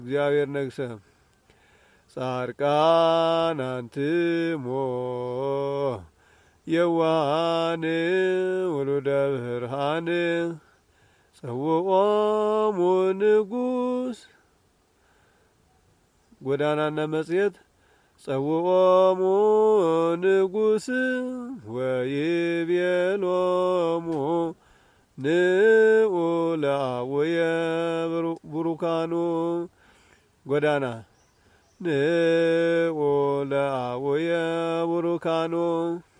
እግዚአብሔር ነግሰ ጻድቃን አንትሞ የዋሃን ወሉደ ብርሃን ጸውዖሙ ንጉሥ ጎዳናና መጽሔት ጸውዖሙ ንጉሥ ወይቤሎሙ ንዑ ለአቡየ ቡሩካኑ ጎዳና ንዑ ለአቡየ ቡሩካኑ